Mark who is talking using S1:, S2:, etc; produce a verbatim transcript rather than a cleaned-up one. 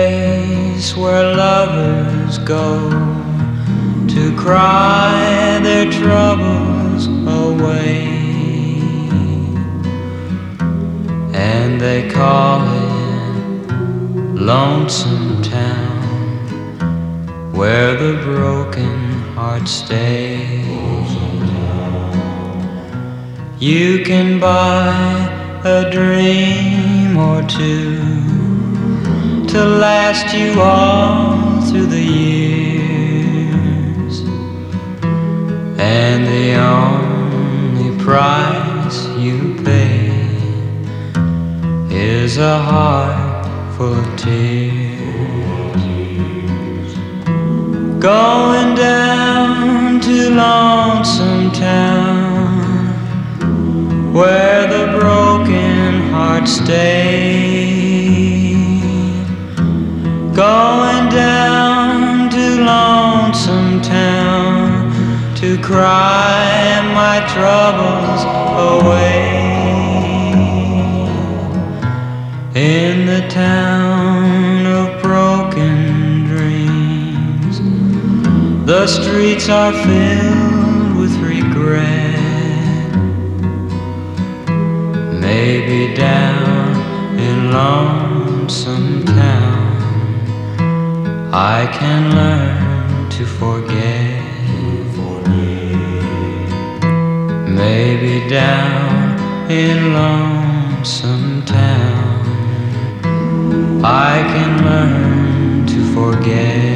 S1: place where lovers go to cry their troubles away, and they call it Lonesome Town, where the broken hearts stay. You can buy a dream or two to last you all through the years, and the only price you pay is a heart full of tears. Going down to Lonesome Town, where the broken hearts stay. Going down to Lonesome Town to cry my troubles away. In the town of broken dreams, the streets are filled with regret. Maybe down in Lonesome Town I can learn to forget. Maybe down in Lonesome Town I can learn to forget.